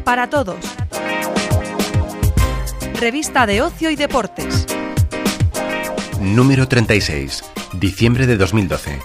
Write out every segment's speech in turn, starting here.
para todos. Revista de Ocio y Deportes. Número 36, diciembre de 2012.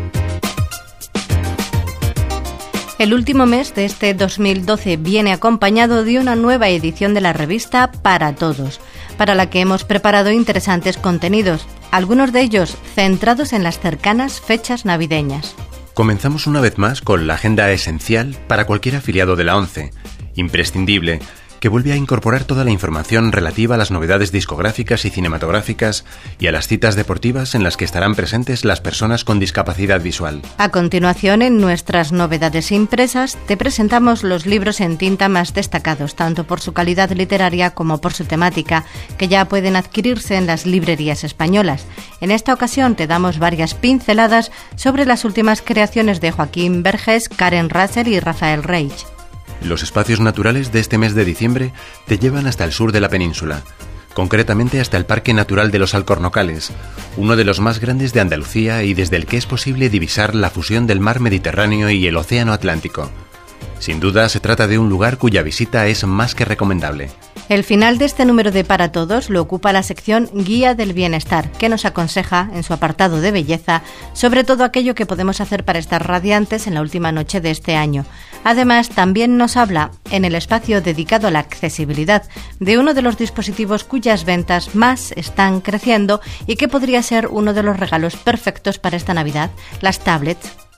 El último mes de este 2012 viene acompañado de una nueva edición de la revista Para Todos, para la que hemos preparado interesantes contenidos, algunos de ellos centrados en las cercanas fechas navideñas. Comenzamos una vez más con la agenda esencial para cualquier afiliado de la ONCE, imprescindible, que vuelve a incorporar toda la información relativa a las novedades discográficas y cinematográficas y a las citas deportivas en las que estarán presentes las personas con discapacidad visual. A continuación, en nuestras novedades impresas, te presentamos los libros en tinta más destacados, tanto por su calidad literaria como por su temática, que ya pueden adquirirse en las librerías españolas. En esta ocasión te damos varias pinceladas sobre las últimas creaciones de Joaquín Vergés, Karen Russell y Rafael Reich. Los espacios naturales de este mes de diciembre te llevan hasta el sur de la península, concretamente hasta el Parque Natural de los Alcornocales, uno de los más grandes de Andalucía y desde el que es posible divisar la fusión del mar Mediterráneo y el océano Atlántico. Sin duda se trata de un lugar cuya visita es más que recomendable. El final de este número de Para Todos lo ocupa la sección Guía del Bienestar, que nos aconseja, en su apartado de belleza, sobre todo aquello que podemos hacer para estar radiantes en la última noche de este año. Además, también nos habla, en el espacio dedicado a la accesibilidad, de uno de los dispositivos cuyas ventas más están creciendo y que podría ser uno de los regalos perfectos para esta Navidad, las tablets.